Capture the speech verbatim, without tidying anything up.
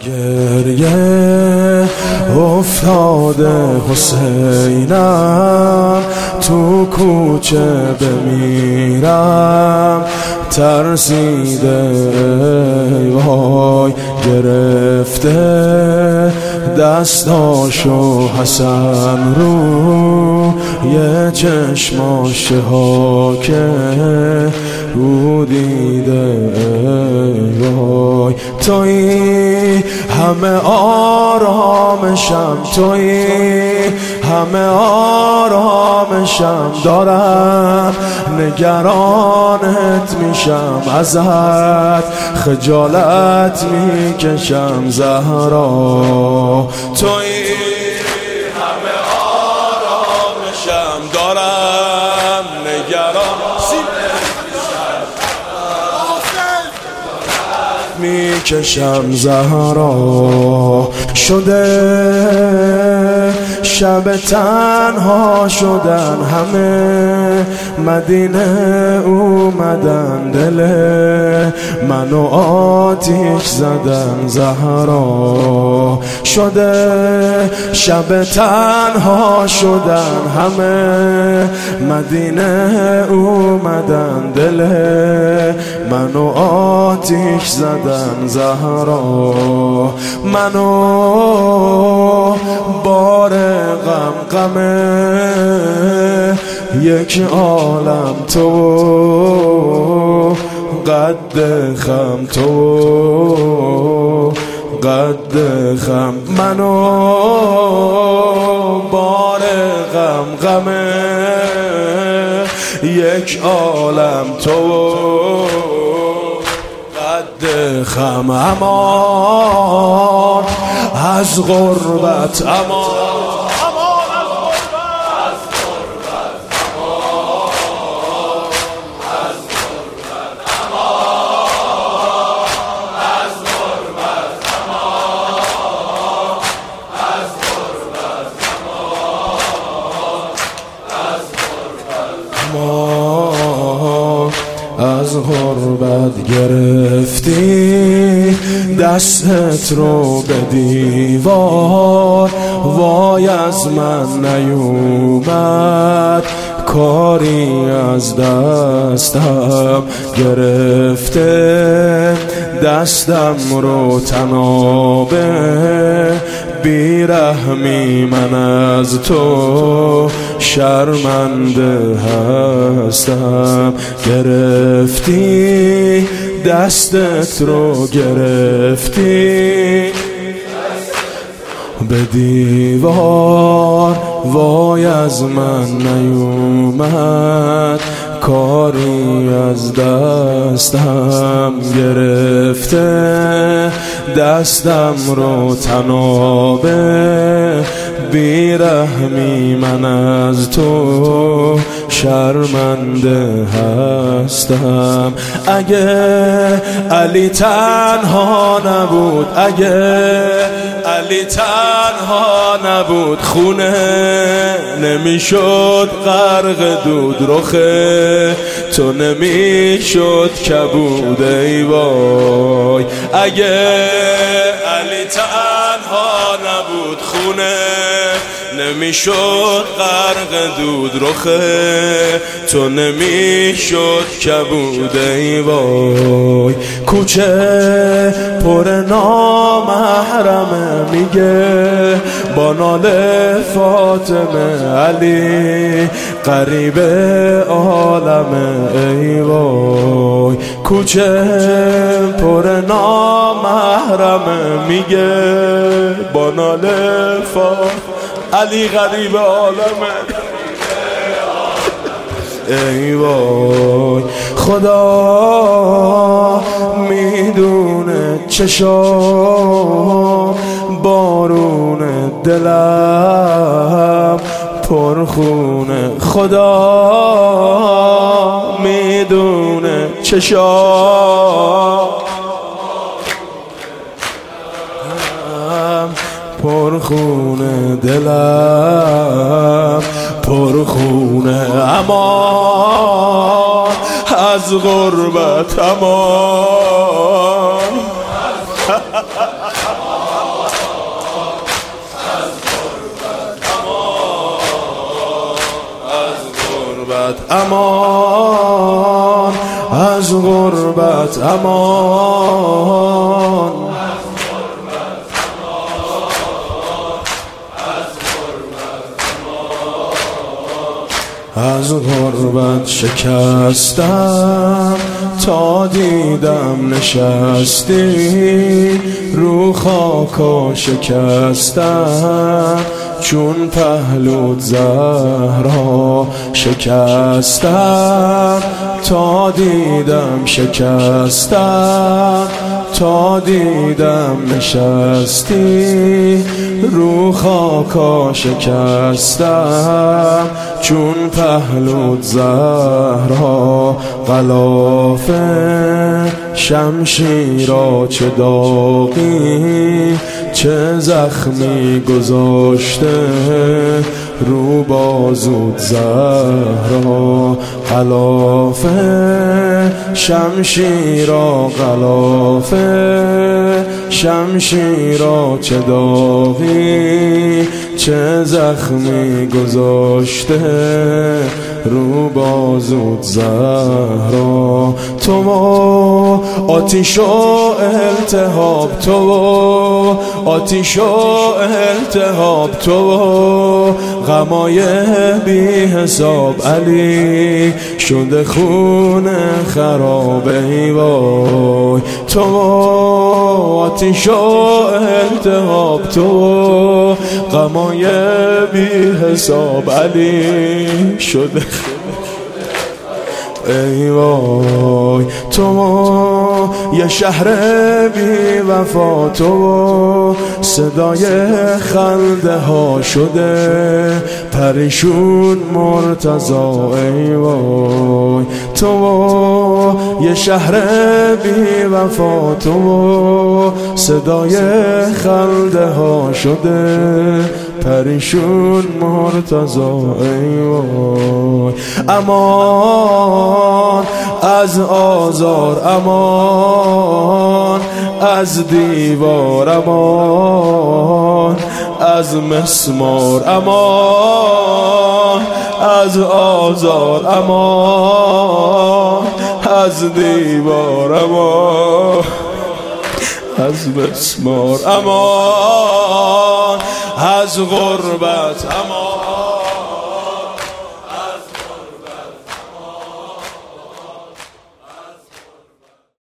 گریه افتاده حسینم، تو کوچه بمیرم ترسیده، وای گرفته دستاشو حسن رو یه چشماش ها که رو دیده، وای تویی همه آرامشم، تویی همه آرامشم، دارم نگرانت میشم، ازت خجالت میکشم زهرا، تویی همه آرامشم، دارم نگران میکشم زهرا. شده شب تنها شدن همه، مدینه اومدن دل منو آتیش زدن زهرا. شده شب تنها شدن همه، مدینه اومدن دل منو آتیش زدن زهرا. منو بار غم غمه یک عالم تو، قد خم تو قد خم، منو بار غم غمه یک عالم تو، قد خم. امان از غربت، امان از غربت گرفتی دستت رو به دیوار، وای از من نیومد کاری از دستم گرفته، دستم رو تنابه بیرحمی، من از تو شرمنده هستم. گرفتی دستت رو گرفتی به دیوار، وای از من نیومد کاری از دستم گرفته، دستم رو تنابه بیرحمی، من از تو شرمنده هستم. اگه علی تنها نبود، اگه علی تنها نبود، خونه نمیشد غرق دود، رخه تو نمیشد کبود، ای وای. اگه علی تنها نبود، خونه نمیشد غرق دود، رخه تو نمیشد کبود، ای وای. کوچه پر نامحرمه، میگه با ناله فاطمه، علی غریب عالمه، ای وای. کوچه پر نامحرمه، میگه با ناله فاطمه، علی غریب عالمه، ای وای. خدا میدونه چشام بارون دلم پرخونه، خدا میدونه چشام پرخونه، دلم پرخونه. امان از غربت، امان امان، از غربت امان، از غربت شکستم تا دیدم نشستی، رو خاکا شکستم چون پهلوت زهرا، شکستم تا دیدم شکستم تا دیدم نشستی، رو خاکا شکستم چون پهلوت زهرا، غلاف شمشیرا چه داغی چه زخمی گذاشته رو بازوت زهرا، غلاف شمشیرا غلاف شمشیرا چه داغی چه زخمی گذاشته رو بازوت زهرا، تو آتیش و التهاب، تو آتیش و التهاب، تو غمای بی حساب، علی شده خون خراب، ای وای تو آتیش و التهاب، تو غمای بی حساب، علی شده ای وای تو یه شهر بی وفا، تو صدای خنده ها شده پریشون مرتضا، ای وای تو یه شهر بی وفا، تو صدای خنده ها شده پریشون مرتضا، ای وای امان از آزار، امان از دیوار، امان از مسمار، امان از آزار، امان از دیوار، امان از مسمار، امان از غربت، امان.